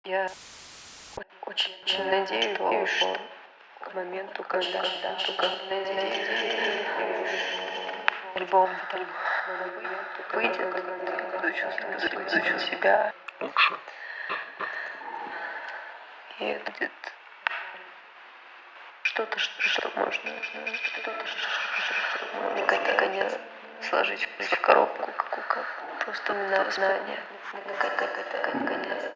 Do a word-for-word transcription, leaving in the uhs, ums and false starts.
Я о- очень, очень надеюсь, что к моменту, когда, когда, только надеюсь, альбом там выйдет, я буду чувствовать, буду чувствовать себя лучше. и это будет что-то, что, что можно, что-то, что, что можно наконец сложить в коробку, как, как просто знание, наконец.